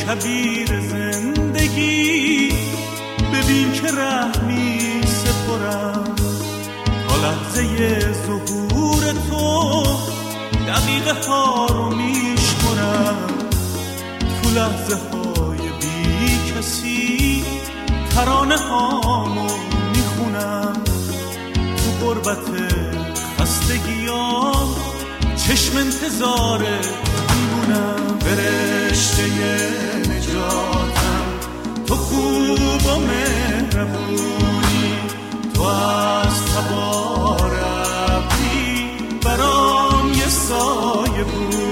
کبیر زندگی ببین که رحمی سپرم تا لحظه ظهور تو دقیقه ها رو میشمرم تو لحظه های بی کسی ترانه هامو میخونم تو غربت خستگیام چشم انتظار میمونم فرشته نجاتم تو خوب و مهربونی تو از تبار ابری برام یه سایه بودی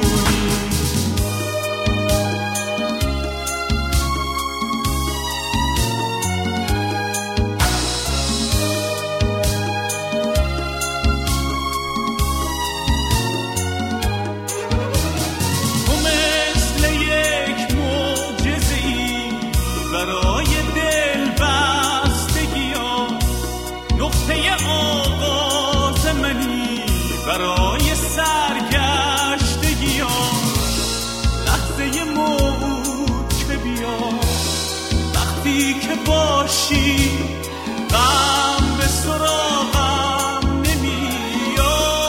برای سرگشتگیام لحظه موعود که بیا وقتی که باشی غم به سراغم نمیاد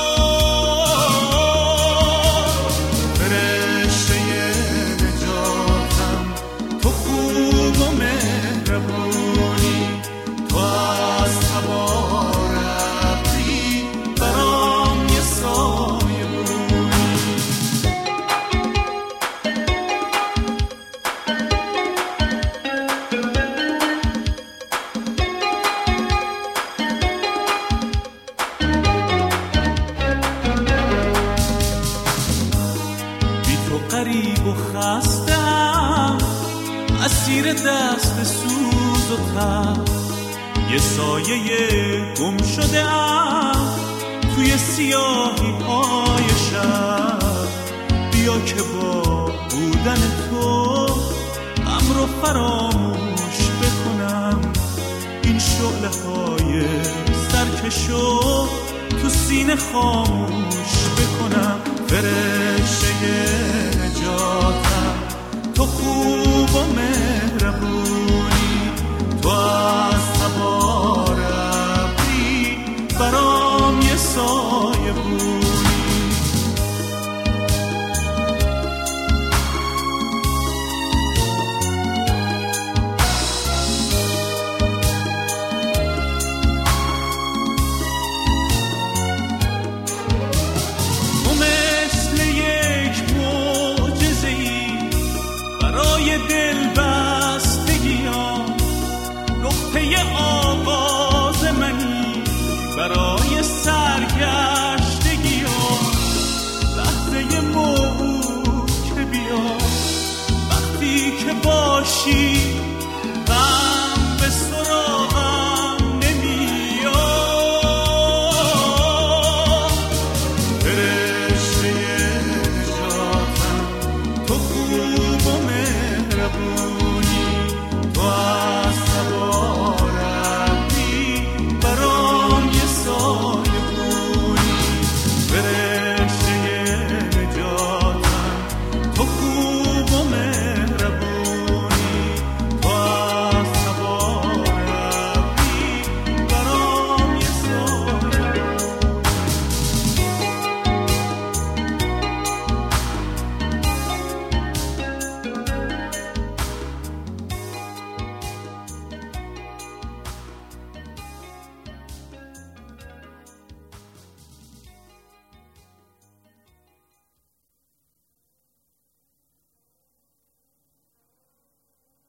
فرشته نجاتم تو خوب و مهربونی تو از تبار غریب و خستم اسیر دست سوز و تب یه سایه گم شده ام توی سیاهی های شب بیا که با بودن تو غم رو فراموش بکنم این شعله های سرکشو تو سینه خاموش بکنم فرشته نجاتم تو خوب و مهربونی تو از تبار ابری برام یه سایه بودی دل بستگیام نقطه آغاز منی برای سرگشتگیام لحظه موعود که بیا وقتی که باشی